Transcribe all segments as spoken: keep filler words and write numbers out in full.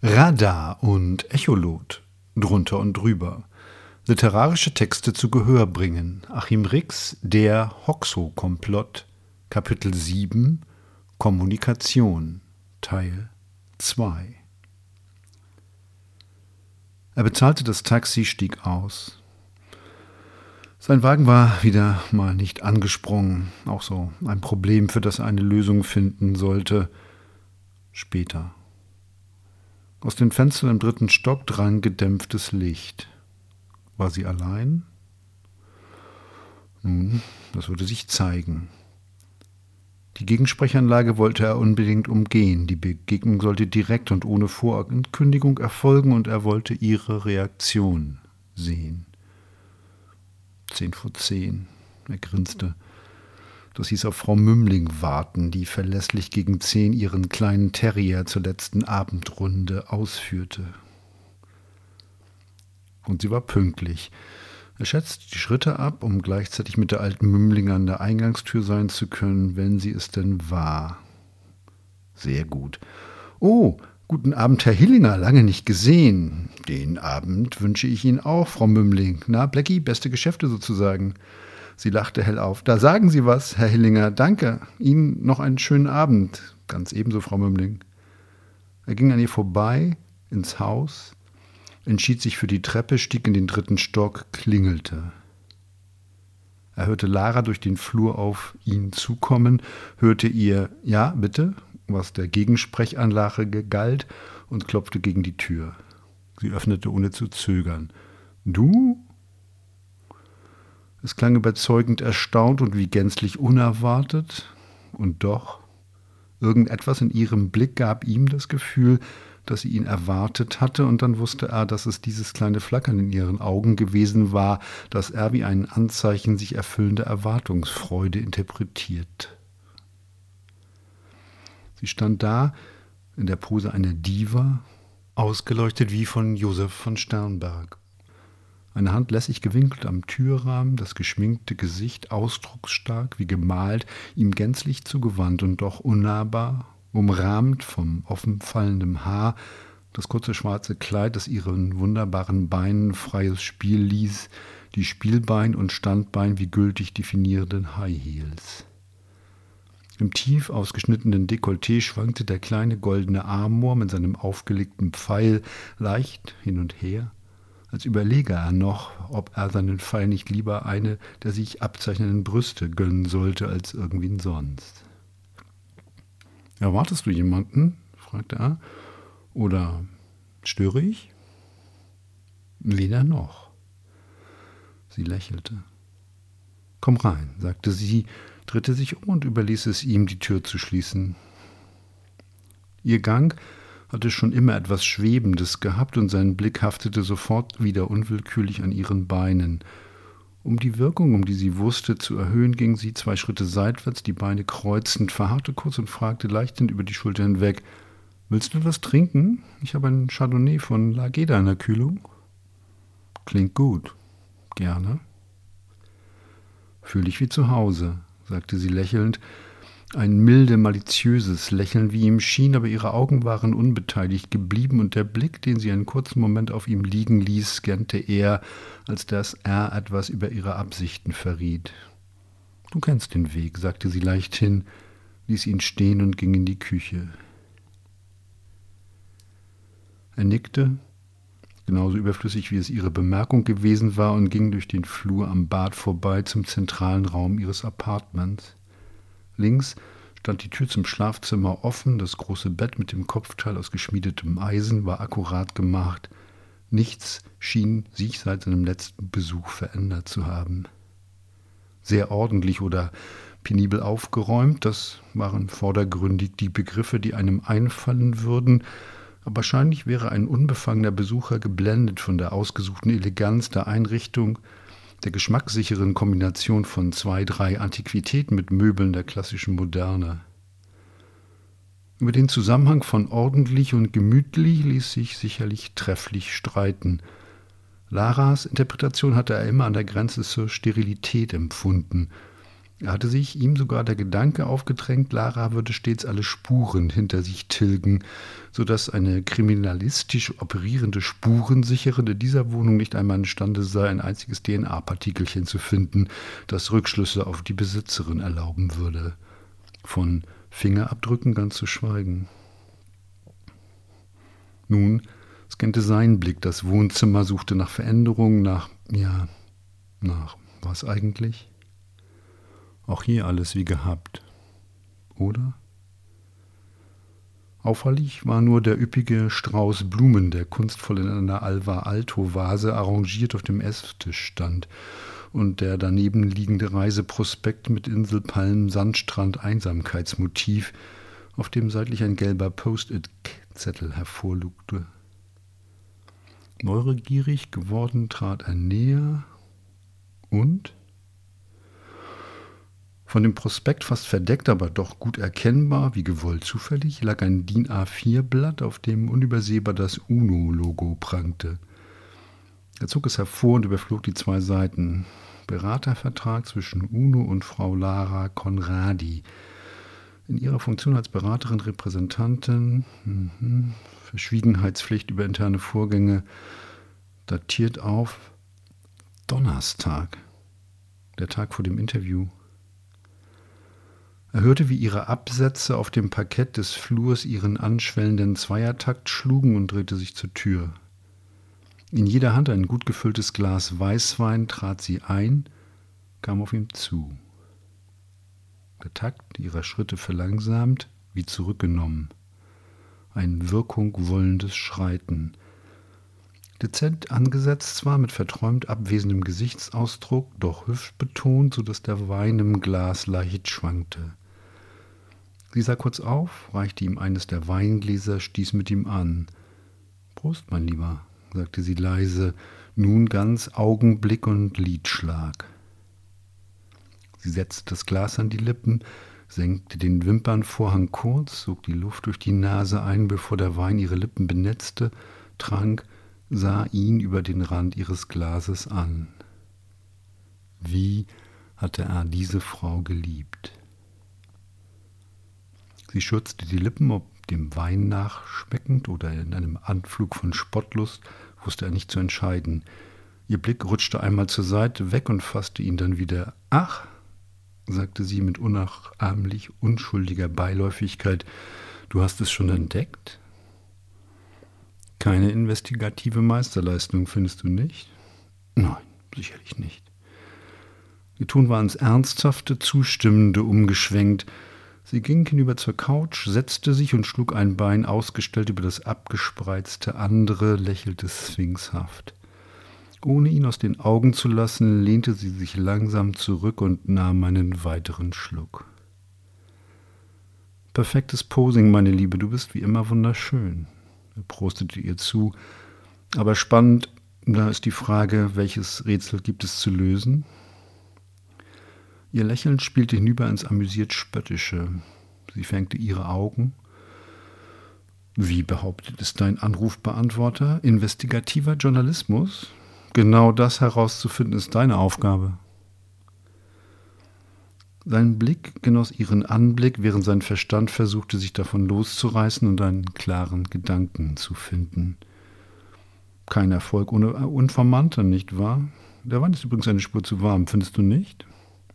Radar und Echolot, drunter und drüber. Literarische Texte zu Gehör bringen. Achim Rix, Der Hoxo-Komplott, Kapitel sieben, Kommunikation, Teil zwei. Er bezahlte das Taxi, stieg aus. Sein Wagen war wieder mal nicht angesprungen, auch so ein Problem, für das er eine Lösung finden sollte. Später. Aus den Fenstern im dritten Stock drang gedämpftes Licht. War sie allein? Nun, das würde sich zeigen. Die Gegensprechanlage wollte er unbedingt umgehen. Die Begegnung sollte direkt und ohne Vorankündigung erfolgen und er wollte ihre Reaktion sehen. Zehn vor zehn. Er grinste. Das hieß auf Frau Mümling warten, die verlässlich gegen zehn ihren kleinen Terrier zur letzten Abendrunde ausführte. Und sie war pünktlich. Er schätzte die Schritte ab, um gleichzeitig mit der alten Mümling an der Eingangstür sein zu können, wenn sie es denn war. Sehr gut. »Oh, guten Abend, Herr Hillinger, lange nicht gesehen. Den Abend wünsche ich Ihnen auch, Frau Mümling. Na, Blecki, beste Geschäfte sozusagen.« Sie lachte hell auf. »Da sagen Sie was, Herr Hillinger. Danke. Ihnen noch einen schönen Abend.« Ganz ebenso, Frau Mümling. Er ging an ihr vorbei, ins Haus, entschied sich für die Treppe, stieg in den dritten Stock, klingelte. Er hörte Lara durch den Flur auf ihn zukommen, hörte ihr »Ja, bitte«, was der Gegensprechanlage galt, und klopfte gegen die Tür. Sie öffnete ohne zu zögern. »Du?« Es klang überzeugend erstaunt und wie gänzlich unerwartet. Und doch, irgendetwas in ihrem Blick gab ihm das Gefühl, dass sie ihn erwartet hatte, und dann wusste er, dass es dieses kleine Flackern in ihren Augen gewesen war, das er wie ein Anzeichen sich erfüllender Erwartungsfreude interpretiert. Sie stand da, in der Pose einer Diva, ausgeleuchtet wie von Josef von Sternberg. Eine Hand lässig gewinkelt am Türrahmen, das geschminkte Gesicht ausdrucksstark, wie gemalt, ihm gänzlich zugewandt und doch unnahbar, umrahmt vom offen fallenden Haar, das kurze schwarze Kleid, das ihren wunderbaren Beinen freies Spiel ließ, die Spielbein und Standbein wie gültig definierenden High Heels. Im tief ausgeschnittenen Dekolleté schwankte der kleine goldene Amor mit seinem aufgelegten Pfeil leicht hin und her, als überlege er noch, ob er seinen Pfeil nicht lieber eine der sich abzeichnenden Brüste gönnen sollte, als irgendwen sonst. »Erwartest du jemanden?« fragte er. »Oder störe ich?« »Weder noch.« Sie lächelte. »Komm rein«, sagte sie, drehte sich um und überließ es ihm, die Tür zu schließen. Ihr Gang hatte schon immer etwas Schwebendes gehabt, und sein Blick haftete sofort wieder unwillkürlich an ihren Beinen. Um die Wirkung, um die sie wusste, zu erhöhen, ging sie zwei Schritte seitwärts, die Beine kreuzend, verharrte kurz und fragte leichthin über die Schulter hinweg: »Willst du etwas trinken? Ich habe einen Chardonnay von Lageda in der Kühlung.« »Klingt gut. Gerne.« »Fühl dich wie zu Hause«, sagte sie lächelnd. Ein milde, maliziöses Lächeln, wie ihm schien, aber ihre Augen waren unbeteiligt geblieben, und der Blick, den sie einen kurzen Moment auf ihm liegen ließ, gähnte eher, als dass er etwas über ihre Absichten verriet. »Du kennst den Weg«, sagte sie leichthin, ließ ihn stehen und ging in die Küche. Er nickte, genauso überflüssig, wie es ihre Bemerkung gewesen war, und ging durch den Flur am Bad vorbei zum zentralen Raum ihres Appartements. Links stand die Tür zum Schlafzimmer offen, das große Bett mit dem Kopfteil aus geschmiedetem Eisen war akkurat gemacht. Nichts schien sich seit seinem letzten Besuch verändert zu haben. Sehr ordentlich oder penibel aufgeräumt, das waren vordergründig die Begriffe, die einem einfallen würden, aber wahrscheinlich wäre ein unbefangener Besucher geblendet von der ausgesuchten Eleganz der Einrichtung, der geschmackssicheren Kombination von zwei, drei Antiquitäten mit Möbeln der klassischen Moderne. Über den Zusammenhang von ordentlich und gemütlich ließ sich sicherlich trefflich streiten. Laras Interpretation hatte er immer an der Grenze zur Sterilität empfunden. Er hatte sich ihm sogar der Gedanke aufgedrängt, Lara würde stets alle Spuren hinter sich tilgen, sodass eine kriminalistisch operierende Spurensicherin in dieser Wohnung nicht einmal imstande sei, ein einziges D N A-Partikelchen zu finden, das Rückschlüsse auf die Besitzerin erlauben würde. Von Fingerabdrücken ganz zu schweigen. Nun scannte sein Blick das Wohnzimmer, suchte nach Veränderungen, nach, ja, nach was eigentlich? Auch hier alles wie gehabt, oder? Auffällig war nur der üppige Strauß Blumen, der kunstvoll in einer Alvar-Alto-Vase arrangiert auf dem Esstisch stand, und der daneben liegende Reiseprospekt mit Inselpalmen, Sandstrand, Einsamkeitsmotiv, auf dem seitlich ein gelber Post-it-Zettel hervorlugte. Neugierig geworden trat er näher und... Von dem Prospekt fast verdeckt, aber doch gut erkennbar, wie gewollt zufällig, lag ein D I N A vier Blatt, auf dem unübersehbar das UNO-Logo prangte. Er zog es hervor und überflog die zwei Seiten. Beratervertrag zwischen UNO und Frau Lara Conradi. In ihrer Funktion als Beraterin, Repräsentantin, mhm, Verschwiegenheitspflicht über interne Vorgänge, datiert auf Donnerstag, der Tag vor dem Interview. Er hörte, wie ihre Absätze auf dem Parkett des Flurs ihren anschwellenden Zweiertakt schlugen und drehte sich zur Tür. In jeder Hand ein gut gefülltes Glas Weißwein, trat sie ein, kam auf ihn zu. Der Takt ihrer Schritte verlangsamt, wie zurückgenommen. Ein Wirkung wollendes Schreiten. Dezent angesetzt zwar, mit verträumt abwesendem Gesichtsausdruck, doch hüftbetont, so dass der Wein im Glas leicht schwankte. Sie sah kurz auf, reichte ihm eines der Weingläser, stieß mit ihm an. »Prost, mein Lieber«, sagte sie leise, nun ganz Augenblick und Lidschlag. Sie setzte das Glas an die Lippen, senkte den Wimpernvorhang kurz, sog die Luft durch die Nase ein, bevor der Wein ihre Lippen benetzte, trank, sah ihn über den Rand ihres Glases an. Wie hatte er diese Frau geliebt? Sie schürzte die Lippen, ob dem Wein nachschmeckend oder in einem Anflug von Spottlust, wusste er nicht zu entscheiden. Ihr Blick rutschte einmal zur Seite weg und fasste ihn dann wieder. »Ach«, sagte sie mit unnachahmlich unschuldiger Beiläufigkeit, »du hast es schon entdeckt?« »Keine investigative Meisterleistung, findest du nicht?« »Nein, sicherlich nicht.« Ihr Ton war ins Ernsthafte, Zustimmende umgeschwenkt. Sie ging hinüber zur Couch, setzte sich und schlug ein Bein ausgestellt über das abgespreizte andere, lächelte sphinxhaft. Ohne ihn aus den Augen zu lassen, lehnte sie sich langsam zurück und nahm einen weiteren Schluck. »Perfektes Posing, meine Liebe, du bist wie immer wunderschön.« Er prostete ihr zu. »Aber spannend, da ist die Frage, welches Rätsel gibt es zu lösen?« Ihr Lächeln spielte hinüber ins amüsiert Spöttische. Sie fängte ihre Augen. »Wie behauptet es dein Anrufbeantworter? Investigativer Journalismus? Genau das herauszufinden ist deine Aufgabe.« Sein Blick genoss ihren Anblick, während sein Verstand versuchte, sich davon loszureißen und einen klaren Gedanken zu finden. Kein Erfolg ohne Informanten, nicht wahr? Der Wein ist übrigens eine Spur zu warm, findest du nicht?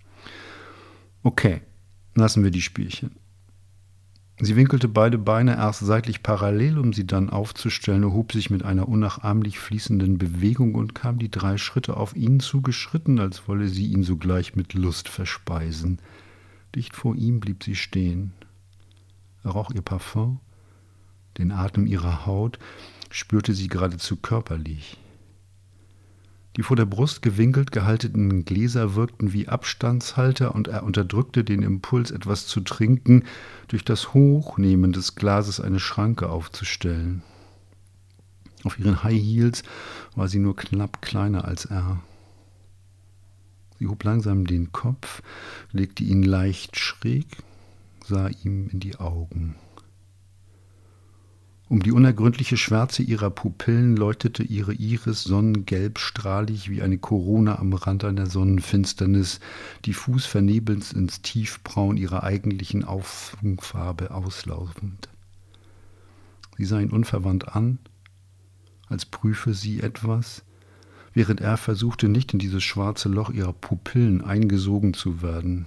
Okay, lassen wir die Spielchen. Sie winkelte beide Beine erst seitlich parallel, um sie dann aufzustellen, erhob sich mit einer unnachahmlich fließenden Bewegung und kam die drei Schritte auf ihn zugeschritten, als wolle sie ihn sogleich mit Lust verspeisen. Dicht vor ihm blieb sie stehen. Er roch ihr Parfum, den Atem ihrer Haut, spürte sie geradezu körperlich. Die vor der Brust gewinkelt gehaltenen Gläser wirkten wie Abstandshalter, und er unterdrückte den Impuls, etwas zu trinken, durch das Hochnehmen des Glases eine Schranke aufzustellen. Auf ihren High Heels war sie nur knapp kleiner als er. Sie hob langsam den Kopf, legte ihn leicht schräg, sah ihm in die Augen. Um die unergründliche Schwärze ihrer Pupillen leuchtete ihre Iris sonnengelb strahlig wie eine Korona am Rand einer Sonnenfinsternis, diffus vernebelnd ins Tiefbraun ihrer eigentlichen Augenfarbe auslaufend. Sie sah ihn unverwandt an, als prüfe sie etwas, während er versuchte, nicht in dieses schwarze Loch ihrer Pupillen eingesogen zu werden.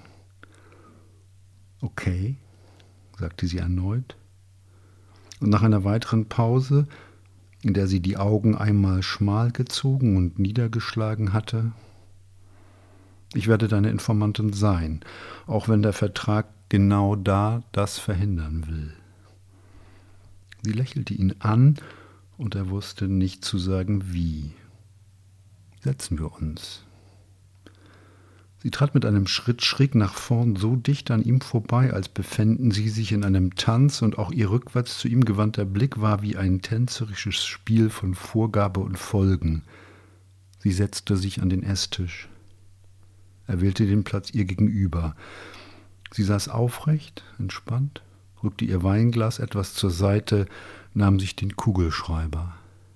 »Okay«, sagte sie erneut. Und nach einer weiteren Pause, in der sie die Augen einmal schmal gezogen und niedergeschlagen hatte: »Ich werde deine Informantin sein, auch wenn der Vertrag genau da das verhindern will.« Sie lächelte ihn an, und er wusste nicht zu sagen, wie. »Setzen wir uns.« Sie trat mit einem Schritt schräg nach vorn so dicht an ihm vorbei, als befänden sie sich in einem Tanz, und auch ihr rückwärts zu ihm gewandter Blick war wie ein tänzerisches Spiel von Vorgabe und Folgen. Sie setzte sich an den Esstisch. Er wählte den Platz ihr gegenüber. Sie saß aufrecht, entspannt, rückte ihr Weinglas etwas zur Seite, nahm sich den Kugelschreiber.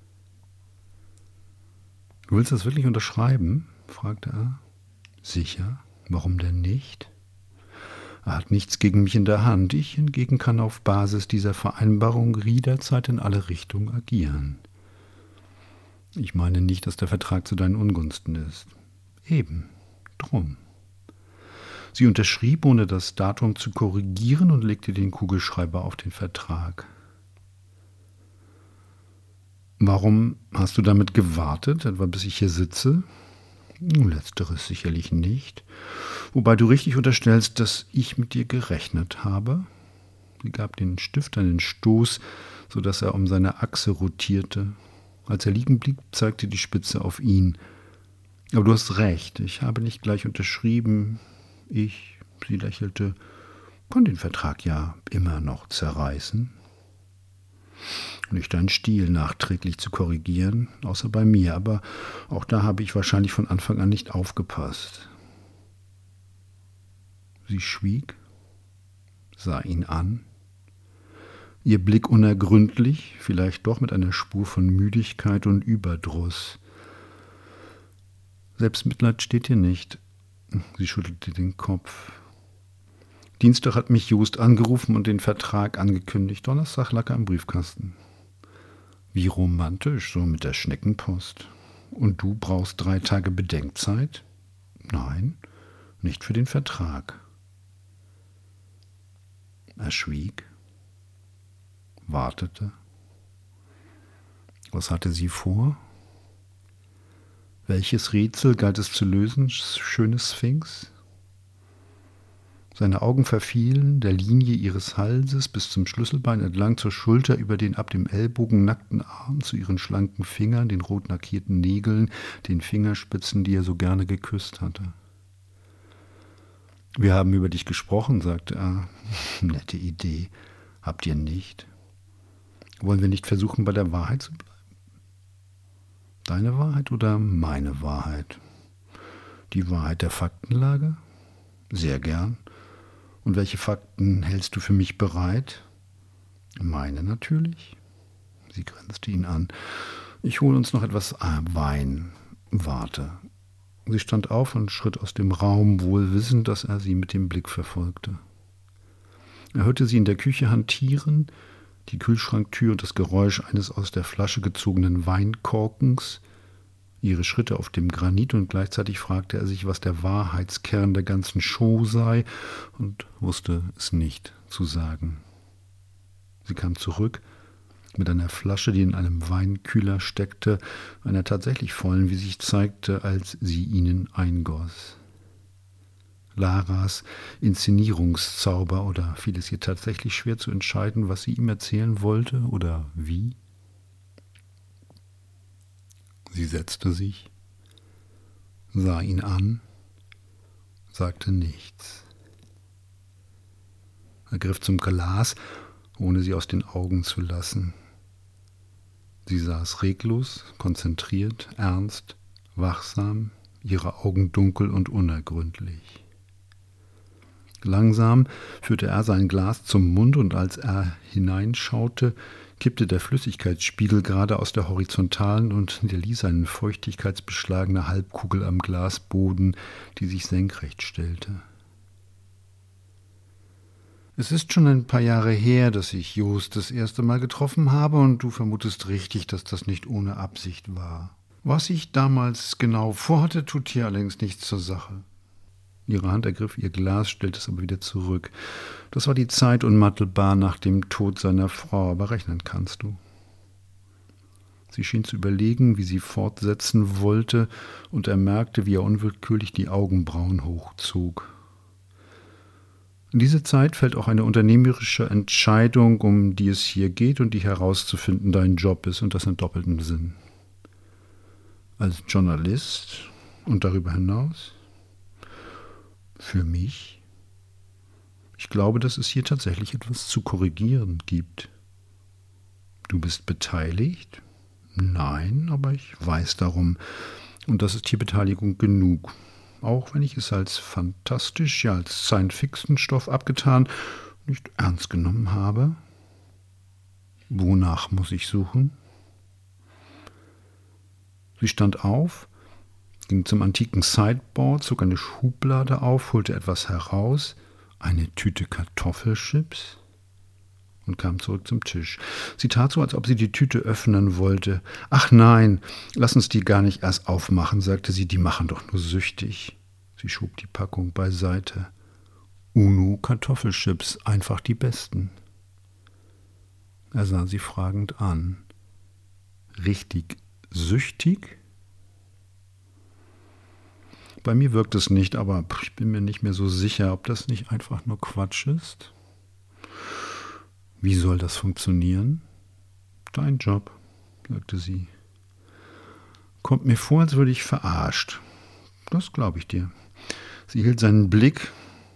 »Du willst das wirklich unterschreiben?« fragte er. »Sicher, warum denn nicht? Er hat nichts gegen mich in der Hand. Ich hingegen kann auf Basis dieser Vereinbarung jederzeit in alle Richtungen agieren. Ich meine nicht, dass der Vertrag zu deinen Ungunsten ist. Eben, drum.« Sie unterschrieb, ohne das Datum zu korrigieren, und legte den Kugelschreiber auf den Vertrag. »Warum hast du damit gewartet, etwa bis ich hier sitze?« »Letzteres sicherlich nicht. Wobei du richtig unterstellst, dass ich mit dir gerechnet habe.« Sie gab den Stift einen Stoß, sodass er um seine Achse rotierte. Als er liegen blieb, zeigte die Spitze auf ihn. »Aber du hast recht, ich habe nicht gleich unterschrieben. Ich«, sie lächelte, »kann den Vertrag ja immer noch zerreißen. Nicht dein Stil, nachträglich zu korrigieren, außer bei mir, aber auch da habe ich wahrscheinlich von Anfang an nicht aufgepasst.« Sie schwieg, sah ihn an, ihr Blick unergründlich, vielleicht doch mit einer Spur von Müdigkeit und Überdruss. »Selbstmitleid steht dir nicht«, sie schüttelte den Kopf. »Dienstag hat mich Jost angerufen und den Vertrag angekündigt. Donnerstag lag er im Briefkasten.« »Wie romantisch, so mit der Schneckenpost. Und du brauchst drei Tage Bedenkzeit?« »Nein, nicht für den Vertrag.« Er schwieg, wartete. Was hatte sie vor? Welches Rätsel galt es zu lösen, schöne Sphinx? Seine Augen verfielen der Linie ihres Halses bis zum Schlüsselbein entlang zur Schulter über den ab dem Ellbogen nackten Arm zu ihren schlanken Fingern, den rot lackierten Nägeln, den Fingerspitzen, die er so gerne geküsst hatte. »Wir haben über dich gesprochen«, sagte er. »Nette Idee. Habt ihr nicht? Wollen wir nicht versuchen, bei der Wahrheit zu bleiben?« »Deine Wahrheit oder meine Wahrheit?« »Die Wahrheit der Faktenlage?« »Sehr gern. Und welche Fakten hältst du für mich bereit?« »Meine natürlich.« Sie grinste ihn an. »Ich hole uns noch etwas Wein. Warte.« Sie stand auf und schritt aus dem Raum, wohl wissend, dass er sie mit dem Blick verfolgte. Er hörte sie in der Küche hantieren, die Kühlschranktür und das Geräusch eines aus der Flasche gezogenen Weinkorkens, ihre Schritte auf dem Granit, und gleichzeitig fragte er sich, was der Wahrheitskern der ganzen Show sei, und wusste es nicht zu sagen. Sie kam zurück mit einer Flasche, die in einem Weinkühler steckte, einer tatsächlich vollen, wie sich zeigte, als sie ihnen eingoss. Laras Inszenierungszauber, oder fiel es ihr tatsächlich schwer zu entscheiden, was sie ihm erzählen wollte oder wie? Sie setzte sich, sah ihn an, sagte nichts. Er griff zum Glas, ohne sie aus den Augen zu lassen. Sie saß reglos, konzentriert, ernst, wachsam, ihre Augen dunkel und unergründlich. Langsam führte er sein Glas zum Mund, und als er hineinschaute, kippte der Flüssigkeitsspiegel gerade aus der horizontalen und hinterließ eine feuchtigkeitsbeschlagene Halbkugel am Glasboden, die sich senkrecht stellte. Es ist schon ein paar Jahre her, dass ich Jost das erste Mal getroffen habe, und du vermutest richtig, dass das nicht ohne Absicht war. Was ich damals genau vorhatte, tut hier allerdings nichts zur Sache. Ihre Hand ergriff ihr Glas, stellte es aber wieder zurück. Das war die Zeit unmittelbar nach dem Tod seiner Frau, aber rechnen kannst du. Sie schien zu überlegen, wie sie fortsetzen wollte, und er merkte, wie er unwillkürlich die Augenbrauen hochzog. In diese Zeit fällt auch eine unternehmerische Entscheidung, um die es hier geht und die herauszufinden dein Job ist, und das in doppeltem Sinn. Als Journalist und darüber hinaus? Für mich? Ich glaube, dass es hier tatsächlich etwas zu korrigieren gibt. Du bist beteiligt? Nein, aber ich weiß darum. Und das ist hier Beteiligung genug. Auch wenn ich es als fantastisch, ja als Science-Fiction-Stoff abgetan, nicht ernst genommen habe. Wonach muss ich suchen? Sie stand auf, ging zum antiken Sideboard, zog eine Schublade auf, holte etwas heraus, eine Tüte Kartoffelchips, und kam zurück zum Tisch. Sie tat so, als ob sie die Tüte öffnen wollte. »Ach nein, lass uns die gar nicht erst aufmachen«, sagte sie, »die machen doch nur süchtig.« Sie schob die Packung beiseite. »Uno Kartoffelchips, einfach die besten.« Er sah sie fragend an. »Richtig süchtig?« Bei mir wirkt es nicht, aber ich bin mir nicht mehr so sicher, ob das nicht einfach nur Quatsch ist. Wie soll das funktionieren? Dein Job, sagte sie. Kommt mir vor, als würde ich verarscht. Das glaube ich dir. Sie hielt seinen Blick.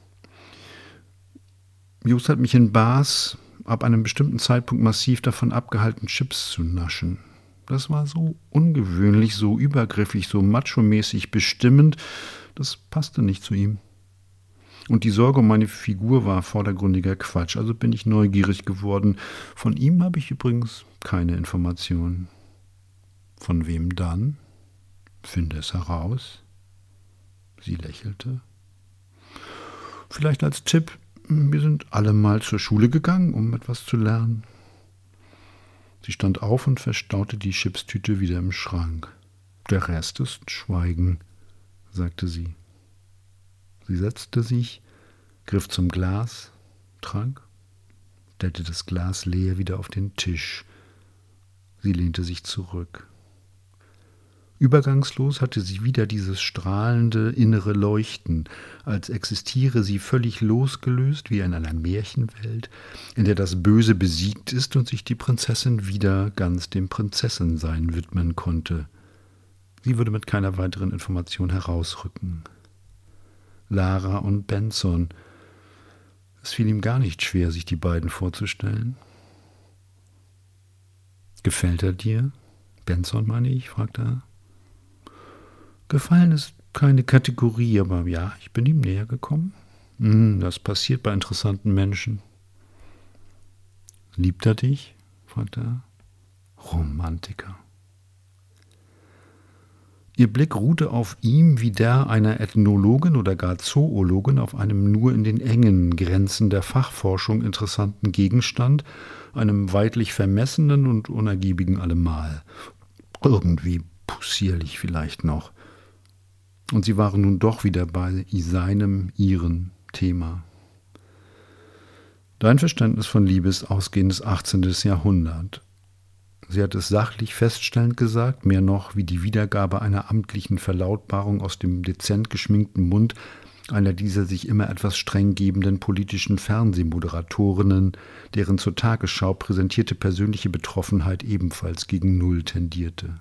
Jost hat mich in Bars ab einem bestimmten Zeitpunkt massiv davon abgehalten, Chips zu naschen. Das war so ungewöhnlich, so übergriffig, so macho-mäßig bestimmend. Das passte nicht zu ihm. Und die Sorge um meine Figur war vordergründiger Quatsch. Also bin ich neugierig geworden. Von ihm habe ich übrigens keine Informationen. Von wem dann? Finde es heraus. Sie lächelte. Vielleicht als Tipp, wir sind alle mal zur Schule gegangen, um etwas zu lernen. Sie stand auf und verstaute die Chipstüte wieder im Schrank. Der Rest ist Schweigen, sagte sie. Sie setzte sich, griff zum Glas, trank, stellte das Glas leer wieder auf den Tisch. Sie lehnte sich zurück. Übergangslos hatte sie wieder dieses strahlende innere Leuchten, als existiere sie völlig losgelöst wie in einer Märchenwelt, in der das Böse besiegt ist und sich die Prinzessin wieder ganz dem Prinzessinsein widmen konnte. Sie würde mit keiner weiteren Information herausrücken. Lara und Benson. Es fiel ihm gar nicht schwer, sich die beiden vorzustellen. »Gefällt er dir? Benson, meine ich?« fragte er. »Gefallen ist keine Kategorie, aber ja, ich bin ihm näher gekommen. Hm, das passiert bei interessanten Menschen.« »Liebt er dich?« fragte er. »Romantiker.« Ihr Blick ruhte auf ihm wie der einer Ethnologin oder gar Zoologin auf einem nur in den engen Grenzen der Fachforschung interessanten Gegenstand, einem weidlich vermessenen und unergiebigen allemal. Irgendwie possierlich vielleicht noch. Und sie waren nun doch wieder bei seinem, ihren Thema. Dein Verständnis von Liebe ist ausgehendes achtzehnten Jahrhundert. Sie hat es sachlich feststellend gesagt, mehr noch wie die Wiedergabe einer amtlichen Verlautbarung aus dem dezent geschminkten Mund einer dieser sich immer etwas streng gebenden politischen Fernsehmoderatorinnen, deren zur Tagesschau präsentierte persönliche Betroffenheit ebenfalls gegen Null tendierte.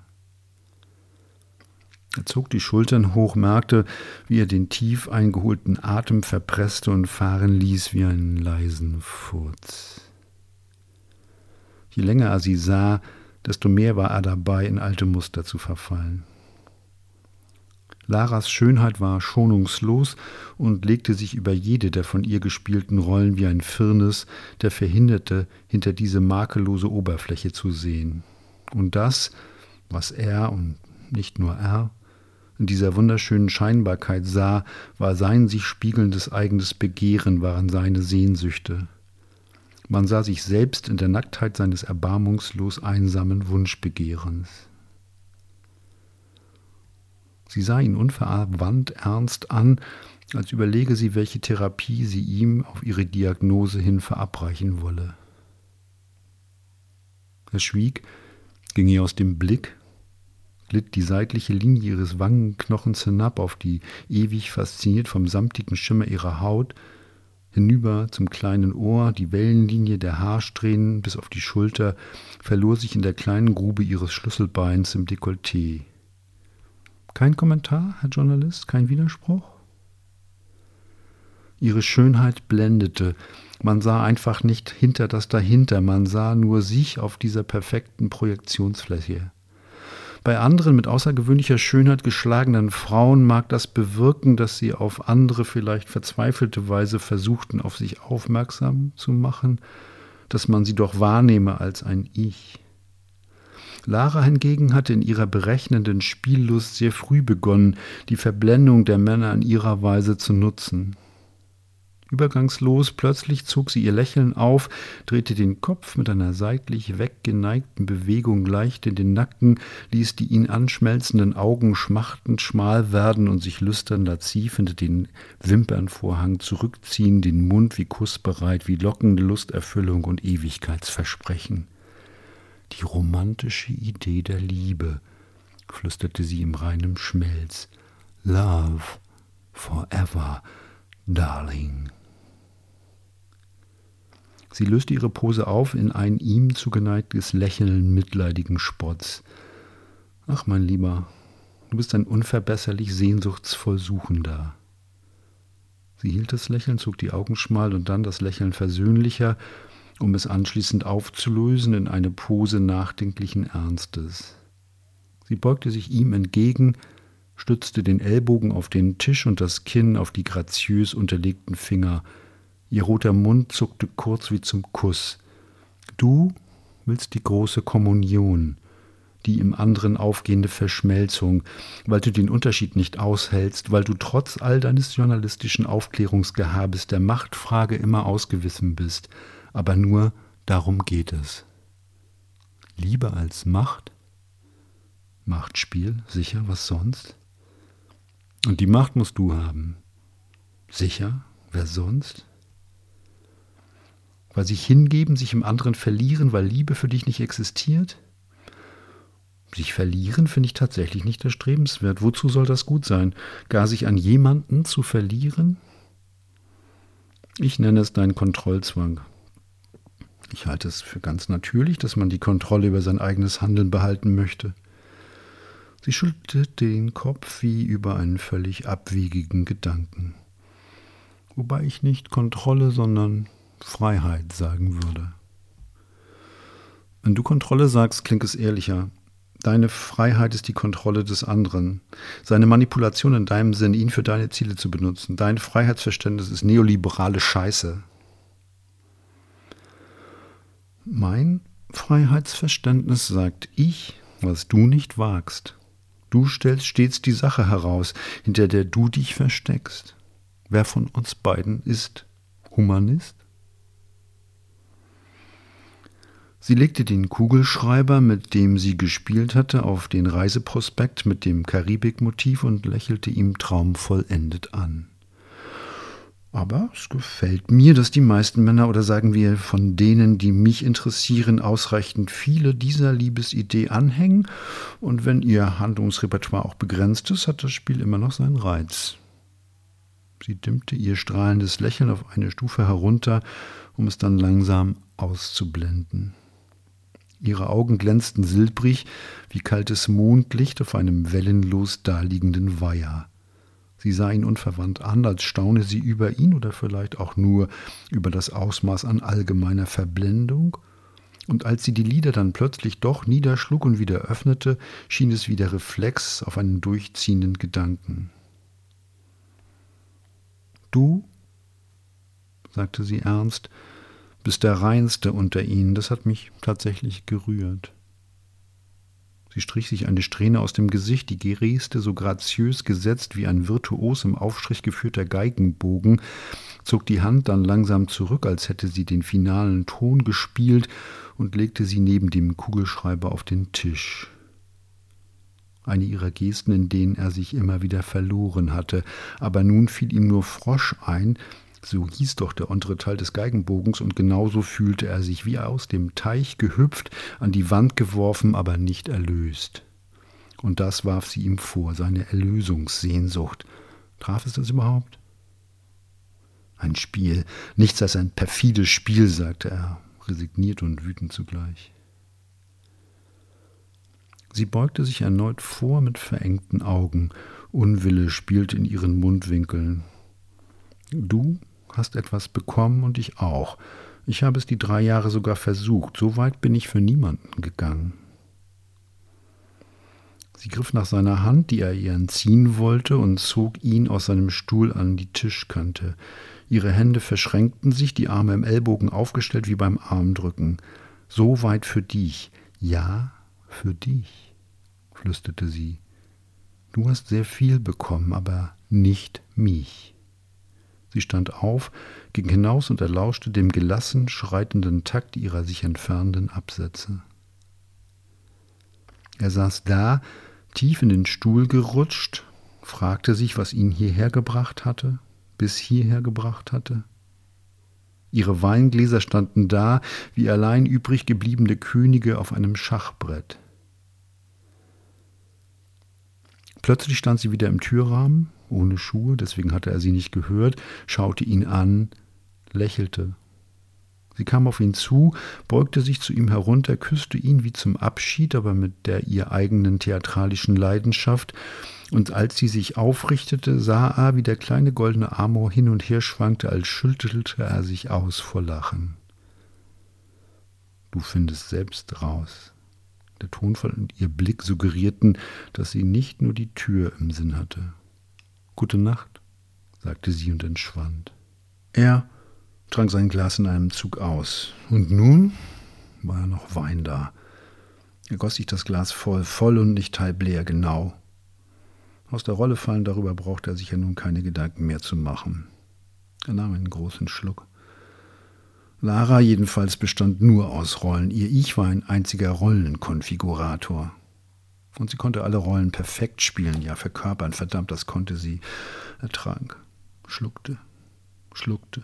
Er zog die Schultern hoch, merkte, wie er den tief eingeholten Atem verpresste und fahren ließ wie einen leisen Furz. Je länger er sie sah, desto mehr war er dabei, in alte Muster zu verfallen. Laras Schönheit war schonungslos und legte sich über jede der von ihr gespielten Rollen wie ein Firnis, der verhinderte, hinter diese makellose Oberfläche zu sehen. Und das, was er und nicht nur er in dieser wunderschönen Scheinbarkeit sah, war sein sich spiegelndes eigenes Begehren, waren seine Sehnsüchte. Man sah sich selbst in der Nacktheit seines erbarmungslos einsamen Wunschbegehrens. Sie sah ihn unverwandt ernst an, als überlege sie, welche Therapie sie ihm auf ihre Diagnose hin verabreichen wolle. Er schwieg, ging ihr aus dem Blick, glitt die seitliche Linie ihres Wangenknochens hinab auf die ewig fasziniert vom samtigen Schimmer ihrer Haut, hinüber zum kleinen Ohr, die Wellenlinie der Haarsträhnen bis auf die Schulter verlor sich in der kleinen Grube ihres Schlüsselbeins im Dekolleté. Kein Kommentar, Herr Journalist, kein Widerspruch? Ihre Schönheit blendete. Man sah einfach nicht hinter das Dahinter, man sah nur sich auf dieser perfekten Projektionsfläche. Bei anderen mit außergewöhnlicher Schönheit geschlagenen Frauen mag das bewirken, dass sie auf andere vielleicht verzweifelte Weise versuchten, auf sich aufmerksam zu machen, dass man sie doch wahrnehme als ein Ich. Lara hingegen hatte in ihrer berechnenden Spiellust sehr früh begonnen, die Verblendung der Männer in ihrer Weise zu nutzen. Übergangslos, plötzlich zog sie ihr Lächeln auf, drehte den Kopf mit einer seitlich weggeneigten Bewegung leicht in den Nacken, ließ die ihn anschmelzenden Augen schmachtend schmal werden und sich lüstern lasziv hinter den Wimpernvorhang zurückziehen, den Mund wie kussbereit, wie lockende Lusterfüllung und Ewigkeitsversprechen. Die romantische Idee der Liebe, flüsterte sie im reinen Schmelz. Love forever, darling. Sie löste ihre Pose auf in ein ihm zugeneigtes Lächeln mitleidigen Spotts. Ach, mein Lieber, du bist ein unverbesserlich sehnsuchtsvoll Suchender. Sie hielt das Lächeln, zog die Augen schmal und dann das Lächeln versöhnlicher, um es anschließend aufzulösen in eine Pose nachdenklichen Ernstes. Sie beugte sich ihm entgegen, stützte den Ellbogen auf den Tisch und das Kinn auf die graziös unterlegten Finger. Ihr roter Mund zuckte kurz wie zum Kuss. Du willst die große Kommunion, die im anderen aufgehende Verschmelzung, weil du den Unterschied nicht aushältst, weil du trotz all deines journalistischen Aufklärungsgehabes der Machtfrage immer ausgewichen bist. Aber nur darum geht es. Liebe als Macht? Machtspiel, sicher, was sonst? Und die Macht musst du haben. Sicher, wer sonst? Weil sich hingeben, sich im anderen verlieren, weil Liebe für dich nicht existiert? Sich verlieren finde ich tatsächlich nicht erstrebenswert. Wozu soll das gut sein? Gar sich an jemanden zu verlieren? Ich nenne es deinen Kontrollzwang. Ich halte es für ganz natürlich, dass man die Kontrolle über sein eigenes Handeln behalten möchte. Sie schüttelte den Kopf wie über einen völlig abwegigen Gedanken. Wobei ich nicht Kontrolle, sondern Freiheit sagen würde. Wenn du Kontrolle sagst, klingt es ehrlicher. Deine Freiheit ist die Kontrolle des anderen. Seine Manipulation in deinem Sinn, ihn für deine Ziele zu benutzen. Dein Freiheitsverständnis ist neoliberale Scheiße. Mein Freiheitsverständnis sagt ich, was du nicht wagst. Du stellst stets die Sache heraus, hinter der du dich versteckst. Wer von uns beiden ist Humanist? Sie legte den Kugelschreiber, mit dem sie gespielt hatte, auf den Reiseprospekt mit dem Karibikmotiv und lächelte ihm traumvollendet an. Aber es gefällt mir, dass die meisten Männer, oder sagen wir von denen, die mich interessieren, ausreichend viele dieser Liebesidee anhängen. Und wenn ihr Handlungsrepertoire auch begrenzt ist, hat das Spiel immer noch seinen Reiz. Sie dimmte ihr strahlendes Lächeln auf eine Stufe herunter, um es dann langsam auszublenden. Ihre Augen glänzten silbrig wie kaltes Mondlicht auf einem wellenlos daliegenden Weiher. Sie sah ihn unverwandt an, als staune sie über ihn oder vielleicht auch nur über das Ausmaß an allgemeiner Verblendung. Und als sie die Lider dann plötzlich doch niederschlug und wieder öffnete, schien es wie der Reflex auf einen durchziehenden Gedanken. »Du«, sagte sie ernst, »bist der Reinste unter ihnen. Das hat mich tatsächlich gerührt.« Sie strich sich eine Strähne aus dem Gesicht, die Geste so graziös gesetzt wie ein virtuos im Aufstrich geführter Geigenbogen, zog die Hand dann langsam zurück, als hätte sie den finalen Ton gespielt, und legte sie neben dem Kugelschreiber auf den Tisch. Eine ihrer Gesten, in denen er sich immer wieder verloren hatte, aber nun fiel ihm nur Frosch ein, so hieß doch der untere Teil des Geigenbogens, und genauso fühlte er sich wie aus dem Teich gehüpft, an die Wand geworfen, aber nicht erlöst. Und das warf sie ihm vor, seine Erlösungssehnsucht. Traf es das überhaupt? Ein Spiel, nichts als ein perfides Spiel, sagte er, resigniert und wütend zugleich. Sie beugte sich erneut vor mit verengten Augen. Unwille spielte in ihren Mundwinkeln. »Du hast etwas bekommen und ich auch. Ich habe es die drei Jahre sogar versucht. So weit bin ich für niemanden gegangen.« Sie griff nach seiner Hand, die er ihr entziehen wollte, und zog ihn aus seinem Stuhl an die Tischkante. Ihre Hände verschränkten sich, die Arme im Ellbogen aufgestellt wie beim Armdrücken. »So weit für dich. Ja, für dich«, flüsterte sie. »Du hast sehr viel bekommen, aber nicht mich.« Sie stand auf, ging hinaus und erlauschte dem gelassen schreitenden Takt ihrer sich entfernenden Absätze. Er saß da, tief in den Stuhl gerutscht, fragte sich, was ihn hierher gebracht hatte, bis hierher gebracht hatte. Ihre Weingläser standen da, wie allein übrig gebliebene Könige auf einem Schachbrett. Plötzlich stand sie wieder im Türrahmen, ohne Schuhe, deswegen hatte er sie nicht gehört, schaute ihn an, lächelte. Sie kam auf ihn zu, beugte sich zu ihm herunter, küsste ihn wie zum Abschied, aber mit der ihr eigenen theatralischen Leidenschaft, und als sie sich aufrichtete, sah er, wie der kleine goldene Amor hin und her schwankte, als schüttelte er sich aus vor Lachen. »Du findest selbst raus.« Der Tonfall und ihr Blick suggerierten, dass sie nicht nur die Tür im Sinn hatte. »Gute Nacht«, sagte sie und entschwand. Er trank sein Glas in einem Zug aus. Und nun war ja noch Wein da. Er goss sich das Glas voll, voll und nicht halb leer, genau. Aus der Rolle fallen, darüber brauchte er sich ja nun keine Gedanken mehr zu machen. Er nahm einen großen Schluck. Lara jedenfalls bestand nur aus Rollen. Ihr Ich war ein einziger Rollenkonfigurator. Und sie konnte alle Rollen perfekt spielen, ja verkörpern. Verdammt, das konnte sie. Er trank, schluckte, schluckte,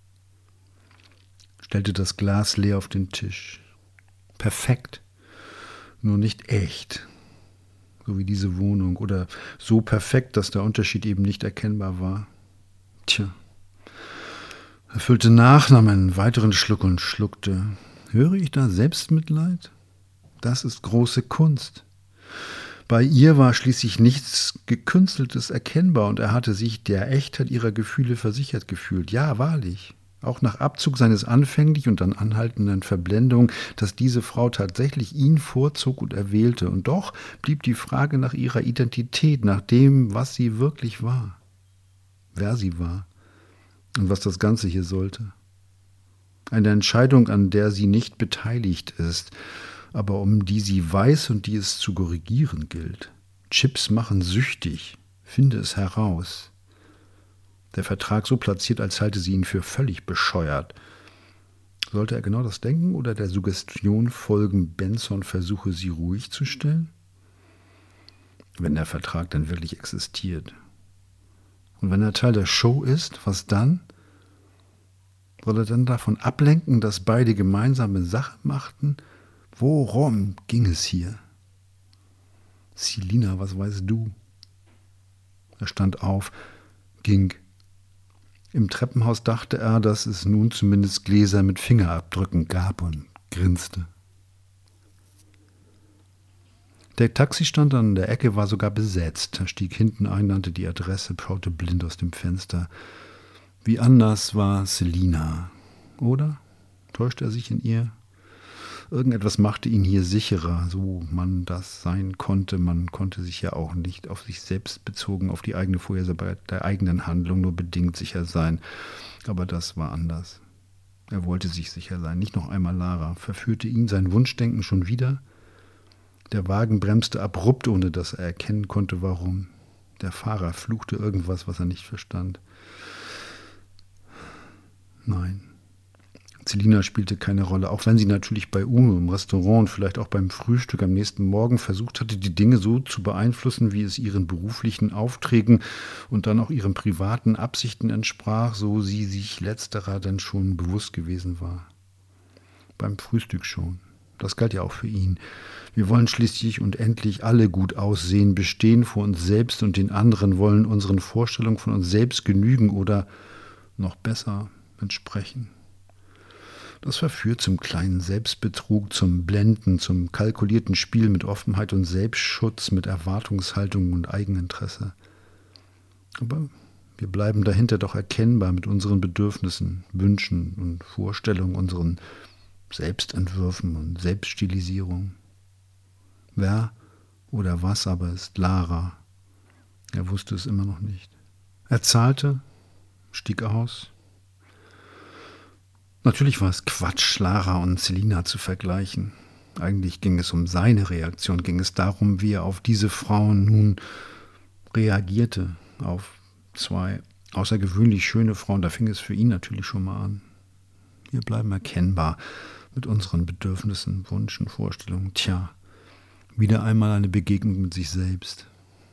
stellte das Glas leer auf den Tisch. Perfekt, nur nicht echt. So wie diese Wohnung. Oder so perfekt, dass der Unterschied eben nicht erkennbar war. Tja. Er füllte nach, nahm einen weiteren Schluck und schluckte. Höre ich da Selbstmitleid? Das ist große Kunst. Bei ihr war schließlich nichts Gekünsteltes erkennbar und er hatte sich der Echtheit ihrer Gefühle versichert gefühlt. Ja, wahrlich. Auch nach Abzug seines anfänglich und dann anhaltenden Verblendung, dass diese Frau tatsächlich ihn vorzog und erwählte. Und doch blieb die Frage nach ihrer Identität, nach dem, was sie wirklich war. Wer sie war. Und was das Ganze hier sollte. Eine Entscheidung, an der sie nicht beteiligt ist, aber um die sie weiß und die es zu korrigieren gilt. Chips machen süchtig. Finde es heraus. Der Vertrag so platziert, als halte sie ihn für völlig bescheuert. Sollte er genau das denken oder der Suggestion folgen, Benson versuche, sie ruhig zu stellen? Wenn der Vertrag denn wirklich existiert. Und wenn er Teil der Show ist, was dann? Soll er dann davon ablenken, dass beide gemeinsame Sache machten? Worum ging es hier? Selina, was weißt du? Er stand auf, ging. Im Treppenhaus dachte er, dass es nun zumindest Gläser mit Fingerabdrücken gab und grinste. Der Taxistand an der Ecke war sogar besetzt. Er stieg hinten ein, nannte die Adresse, schaute blind aus dem Fenster. Wie anders war Selina, oder? Täuschte er sich in ihr? Irgendetwas machte ihn hier sicherer, so man das sein konnte. Man konnte sich ja auch nicht auf sich selbst bezogen, auf die eigene Vorhersage der eigenen Handlung nur bedingt sicher sein. Aber das war anders. Er wollte sich sicher sein, nicht noch einmal Lara. Verführte ihn sein Wunschdenken schon wieder? Der Wagen bremste abrupt, ohne dass er erkennen konnte, warum. Der Fahrer fluchte irgendwas, was er nicht verstand. Nein. Celina spielte keine Rolle, auch wenn sie natürlich bei Uno im Restaurant und vielleicht auch beim Frühstück am nächsten Morgen versucht hatte, die Dinge so zu beeinflussen, wie es ihren beruflichen Aufträgen und dann auch ihren privaten Absichten entsprach, so sie sich letzterer dann schon bewusst gewesen war. Beim Frühstück schon. Das galt ja auch für ihn. Wir wollen schließlich und endlich alle gut aussehen, bestehen vor uns selbst und den anderen, wollen unseren Vorstellungen von uns selbst genügen oder noch besser entsprechen. Das verführt zum kleinen Selbstbetrug, zum Blenden, zum kalkulierten Spiel mit Offenheit und Selbstschutz, mit Erwartungshaltung und Eigeninteresse. Aber wir bleiben dahinter doch erkennbar mit unseren Bedürfnissen, Wünschen und Vorstellungen, unseren Selbstentwürfen und Selbststilisierung. Wer oder was aber ist Lara? Er wusste es immer noch nicht. Er zahlte, stieg aus. Natürlich war es Quatsch, Lara und Celina zu vergleichen. Eigentlich ging es um seine Reaktion, ging es darum, wie er auf diese Frauen nun reagierte, auf zwei außergewöhnlich schöne Frauen. Da fing es für ihn natürlich schon mal an. Wir bleiben erkennbar mit unseren Bedürfnissen, Wünschen, Vorstellungen. Tja, wieder einmal eine Begegnung mit sich selbst.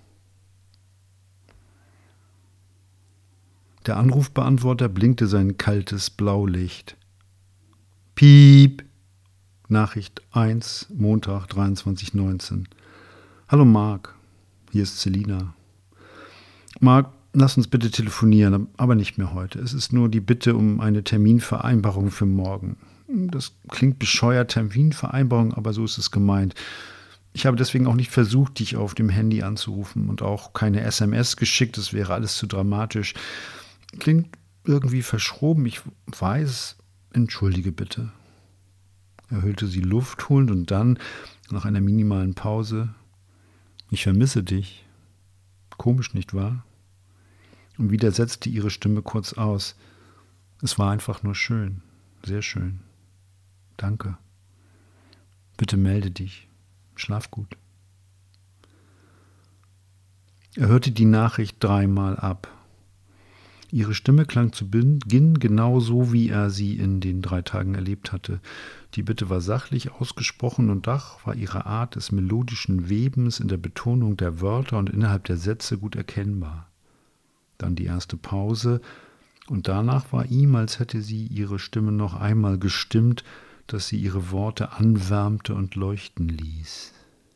Der Anrufbeantworter blinkte sein kaltes Blaulicht. Piep! Nachricht eins, Montag, dreiundzwanzig neunzehn. Hallo Marc, hier ist Celina. Marc, lass uns bitte telefonieren, aber nicht mehr heute. Es ist nur die Bitte um eine Terminvereinbarung für morgen. Das klingt bescheuert, Terminvereinbarung, aber so ist es gemeint. Ich habe deswegen auch nicht versucht, dich auf dem Handy anzurufen und auch keine S M S geschickt, das wäre alles zu dramatisch. Klingt irgendwie verschroben, ich weiß, entschuldige bitte. Er hüllte sie Luft holend und dann, nach einer minimalen Pause, ich vermisse dich. Komisch, nicht wahr? Und wieder setzte ihre Stimme kurz aus. Es war einfach nur schön, sehr schön. Danke. Bitte melde dich. Schlaf gut. Er hörte die Nachricht dreimal ab. Ihre Stimme klang zu Beginn genauso, wie er sie in den drei Tagen erlebt hatte. Die Bitte war sachlich ausgesprochen und doch war ihre Art des melodischen Webens in der Betonung der Wörter und innerhalb der Sätze gut erkennbar. Dann die erste Pause und danach war ihm, als hätte sie ihre Stimme noch einmal gestimmt, dass sie ihre Worte anwärmte und leuchten ließ.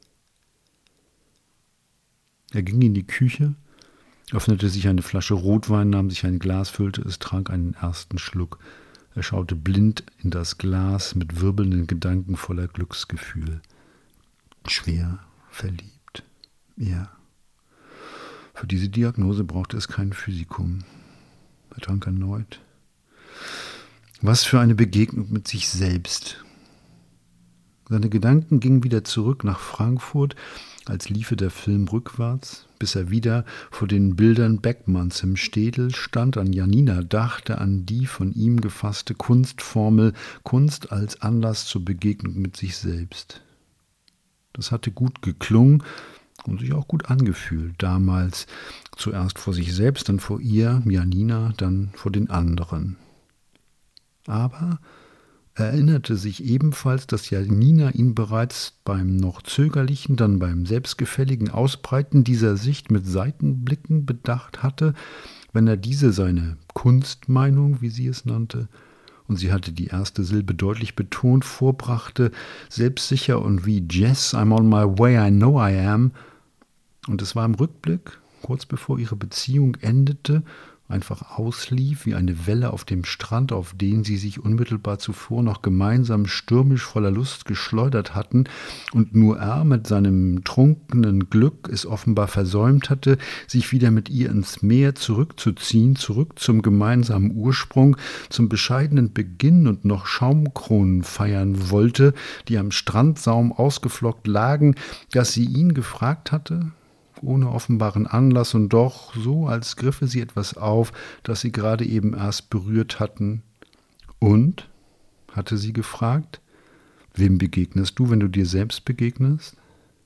Er ging in die Küche, öffnete sich eine Flasche Rotwein, nahm sich ein Glas, füllte es, trank einen ersten Schluck. Er schaute blind in das Glas mit wirbelnden Gedanken voller Glücksgefühl. Schwer verliebt. Ja. Für diese Diagnose brauchte es kein Physikum. Er trank erneut. Was für eine Begegnung mit sich selbst. Seine Gedanken gingen wieder zurück nach Frankfurt, als liefe der Film rückwärts, bis er wieder vor den Bildern Beckmanns im Städel stand, an Janina dachte, an die von ihm gefasste Kunstformel, Kunst als Anlass zur Begegnung mit sich selbst. Das hatte gut geklungen und sich auch gut angefühlt, damals zuerst vor sich selbst, dann vor ihr, Janina, dann vor den anderen. Aber er erinnerte sich ebenfalls, dass Janina ihn bereits beim noch zögerlichen, dann beim selbstgefälligen Ausbreiten dieser Sicht mit Seitenblicken bedacht hatte, wenn er diese seine Kunstmeinung, wie sie es nannte, und sie hatte die erste Silbe deutlich betont, vorbrachte, selbstsicher und wie Jess, I'm on my way, I know I am. Und es war im Rückblick, kurz bevor ihre Beziehung endete einfach auslief wie eine Welle auf dem Strand, auf den sie sich unmittelbar zuvor noch gemeinsam stürmisch voller Lust geschleudert hatten, und nur er mit seinem trunkenen Glück es offenbar versäumt hatte, sich wieder mit ihr ins Meer zurückzuziehen, zurück zum gemeinsamen Ursprung, zum bescheidenen Beginn, und noch Schaumkronen feiern wollte, die am Strandsaum ausgeflockt lagen, dass sie ihn gefragt hatte, ohne offenbaren Anlass und doch so, als griffe sie etwas auf, das sie gerade eben erst berührt hatten. Und, hatte sie gefragt, wem begegnest du, wenn du dir selbst begegnest?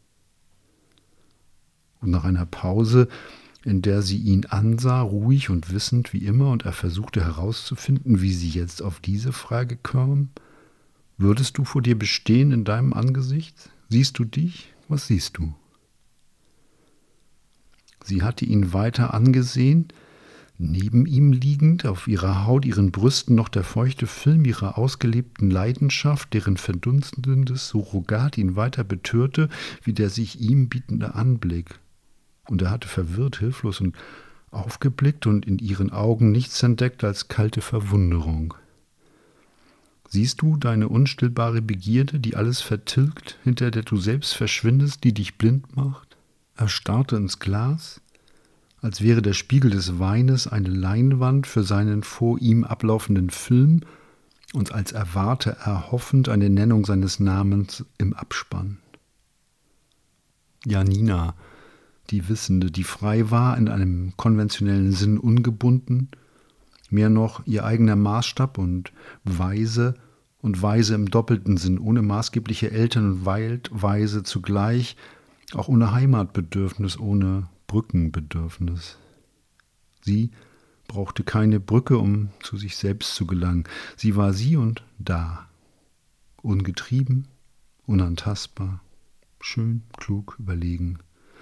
Und nach einer Pause, in der sie ihn ansah, ruhig und wissend wie immer, und er versuchte herauszufinden, wie sie jetzt auf diese Frage kam, würdest du vor dir bestehen in deinem Angesicht? Siehst du dich? Was siehst du? Sie hatte ihn weiter angesehen, neben ihm liegend, auf ihrer Haut, ihren Brüsten noch der feuchte Film ihrer ausgelebten Leidenschaft, deren verdunstendes Surrogat ihn weiter betörte, wie der sich ihm bietende Anblick. Und er hatte verwirrt, hilflos und aufgeblickt und in ihren Augen nichts entdeckt als kalte Verwunderung. Siehst du deine unstillbare Begierde, die alles vertilgt, hinter der du selbst verschwindest, die dich blind macht? Er starrte ins Glas, als wäre der Spiegel des Weines eine Leinwand für seinen vor ihm ablaufenden Film und als erwarte er hoffend eine Nennung seines Namens im Abspann. Janina, die Wissende, die frei war, in einem konventionellen Sinn ungebunden, mehr noch ihr eigener Maßstab und weise und weise im doppelten Sinn, ohne maßgebliche Eltern und weise zugleich, auch ohne Heimatbedürfnis, ohne Brückenbedürfnis. Sie brauchte keine Brücke, um zu sich selbst zu gelangen. Sie war sie und da, ungetrieben, unantastbar, schön, klug, überlegen.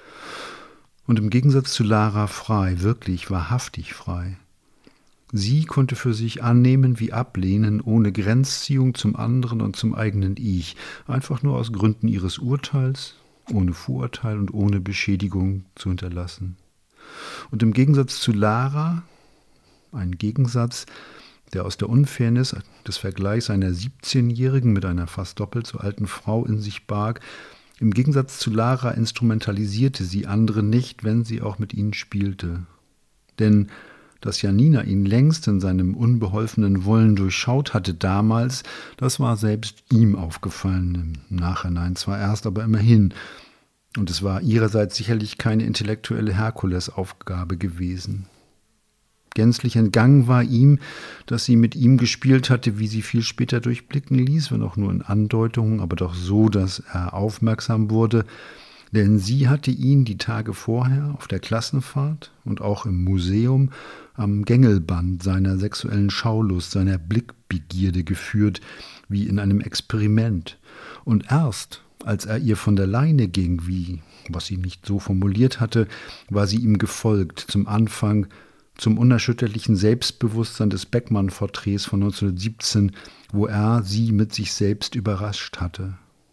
Und im Gegensatz zu Lara frei, wirklich, wahrhaftig frei. Sie konnte für sich annehmen wie ablehnen, ohne Grenzziehung zum anderen und zum eigenen Ich, einfach nur aus Gründen ihres Urteils, ohne Vorurteil und ohne Beschädigung zu hinterlassen. Und im Gegensatz zu Lara, ein Gegensatz, der aus der Unfairness des Vergleichs einer siebzehnjährigen mit einer fast doppelt so alten Frau in sich barg, im Gegensatz zu Lara instrumentalisierte sie andere nicht, wenn sie auch mit ihnen spielte. Denn dass Janina ihn längst in seinem unbeholfenen Wollen durchschaut hatte damals, das war selbst ihm aufgefallen, im Nachhinein zwar erst, aber immerhin. Und es war ihrerseits sicherlich keine intellektuelle Herkulesaufgabe gewesen. Gänzlich entgangen war ihm, dass sie mit ihm gespielt hatte, wie sie viel später durchblicken ließ, wenn auch nur in Andeutungen, aber doch so, dass er aufmerksam wurde, denn sie hatte ihn die Tage vorher auf der Klassenfahrt und auch im Museum am Gängelband seiner sexuellen Schaulust, seiner Blickbegierde geführt, wie in einem Experiment. Und erst, als er ihr von der Leine ging, wie, was sie nicht so formuliert hatte, war sie ihm gefolgt, zum Anfang, zum unerschütterlichen Selbstbewusstsein des Beckmann-Porträts von neunzehnhundertsiebzehn, wo er sie mit sich selbst überrascht hatte.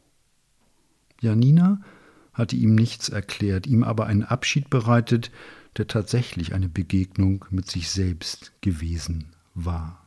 Janina hatte ihm nichts erklärt, ihm aber einen Abschied bereitet, der tatsächlich eine Begegnung mit sich selbst gewesen war.